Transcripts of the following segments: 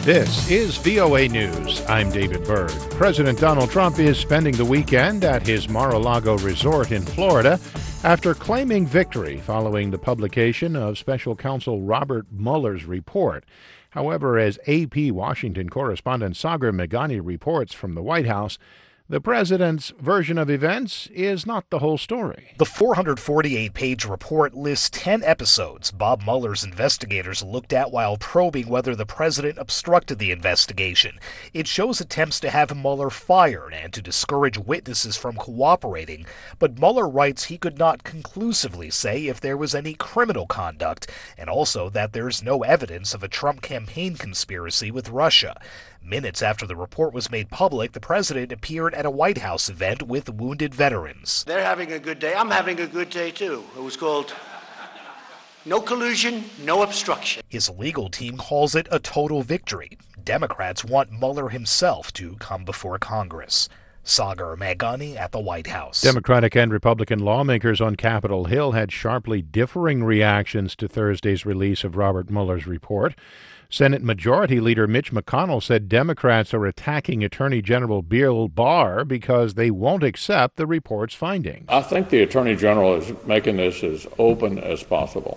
This is VOA News. I'm David Byrd. President Donald Trump is spending the weekend at his Mar-a-Lago resort in Florida after claiming victory following the publication of Special Counsel Robert Mueller's report. However, as AP Washington correspondent Sagar Meghani reports from the White House, the president's version of events is not the whole story. The 448-page report lists 10 episodes Bob Mueller's investigators looked at while probing whether the president obstructed the investigation. It shows attempts to have Mueller fired and to discourage witnesses from cooperating, but Mueller writes he could not conclusively say if there was any criminal conduct, and also that there's no evidence of a Trump campaign conspiracy with Russia. Minutes after the report was made public, the president appeared at a White House event with wounded veterans. They're having a good day. I'm having a good day, too. It was called No Collusion, No Obstruction. His legal team calls it a total victory. Democrats want Mueller himself to come before Congress. Sagar Meghani at the White House. Democratic and Republican lawmakers on Capitol Hill had sharply differing reactions to Thursday's release of Robert Mueller's report. Senate Majority Leader Mitch McConnell said Democrats are attacking Attorney General Bill Barr because they won't accept the report's findings. I think the Attorney General is making this as open as possible.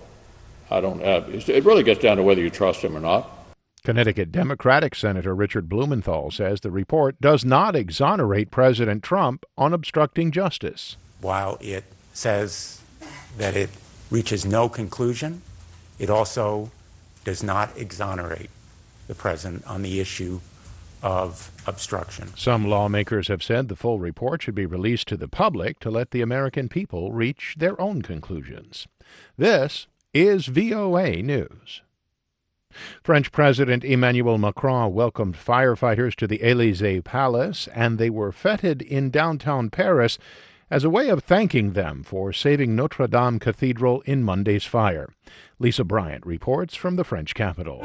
It really gets down to whether you trust him or not. Connecticut Democratic Senator Richard Blumenthal says the report does not exonerate President Trump on obstructing justice. While it says that it reaches no conclusion, it also does not exonerate the president on the issue of obstruction. Some lawmakers have said the full report should be released to the public to let the American people reach their own conclusions. This is VOA News. French President Emmanuel Macron welcomed firefighters to the Élysée Palace, and they were feted in downtown Paris as a way of thanking them for saving Notre Dame Cathedral in Monday's fire. Lisa Bryant reports from the French capital.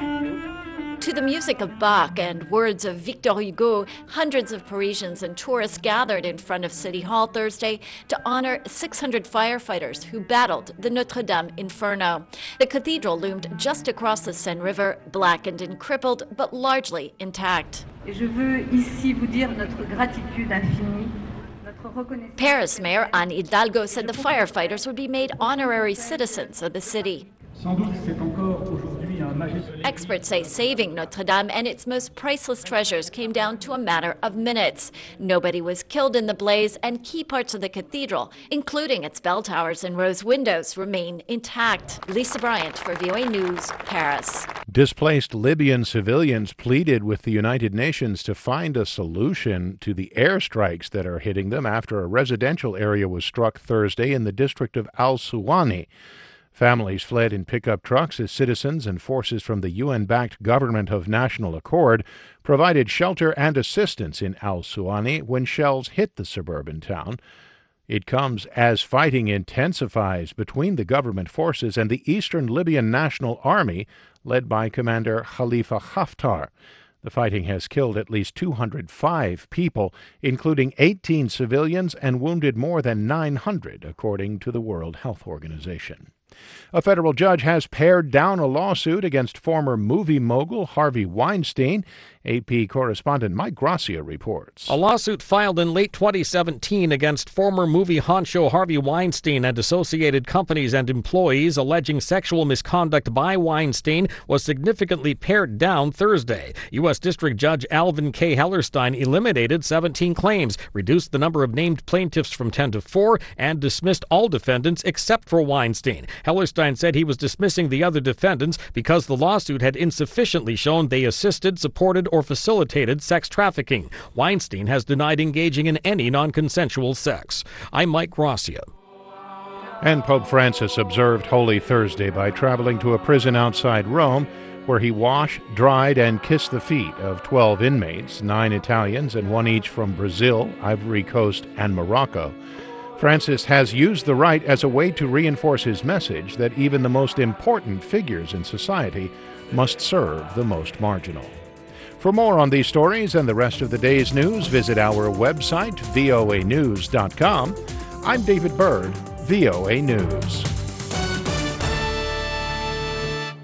To the music of Bach and words of Victor Hugo, hundreds of Parisians and tourists gathered in front of City Hall Thursday to honor 600 firefighters who battled the Notre Dame inferno. The cathedral loomed just across the Seine River, blackened and crippled, but largely intact. Je veux ici vous dire notre gratitude infinie. Paris Mayor Anne Hidalgo said the firefighters would be made honorary citizens of the city. Experts say saving Notre Dame and its most priceless treasures came down to a matter of minutes. Nobody was killed in the blaze, and key parts of the cathedral, including its bell towers and rose windows, remain intact. Lisa Bryant for VOA News, Paris. Displaced Libyan civilians pleaded with the United Nations to find a solution to the airstrikes that are hitting them after a residential area was struck Thursday in the district of Al-Suwani. Families fled in pickup trucks as citizens and forces from the UN-backed Government of National Accord provided shelter and assistance in Al-Suwani when shells hit the suburban town. It comes as fighting intensifies between the government forces and the Eastern Libyan National Army, led by Commander Khalifa Haftar. The fighting has killed at least 205 people, including 18 civilians, and wounded more than 900, according to the World Health Organization. A federal judge has pared down a lawsuit against former movie mogul Harvey Weinstein. AP correspondent Mike Gracia reports. A lawsuit filed in late 2017 against former movie honcho Harvey Weinstein and associated companies and employees alleging sexual misconduct by Weinstein was significantly pared down Thursday. U.S. District Judge Alvin K. Hellerstein eliminated 17 claims, reduced the number of named plaintiffs from 10 to 4, and dismissed all defendants except for Weinstein. Hellerstein said he was dismissing the other defendants because the lawsuit had insufficiently shown they assisted, supported, or facilitated sex trafficking. Weinstein has denied engaging in any non-consensual sex. I'm Mike Gracia. And Pope Francis observed Holy Thursday by traveling to a prison outside Rome, where he washed, dried, and kissed the feet of 12 inmates, 9 Italians and 1 each from Brazil, Ivory Coast, and Morocco. Francis has used the rite as a way to reinforce his message that even the most important figures in society must serve the most marginal. For more on these stories and the rest of the day's news, visit our website, voanews.com. I'm David Byrd, VOA News.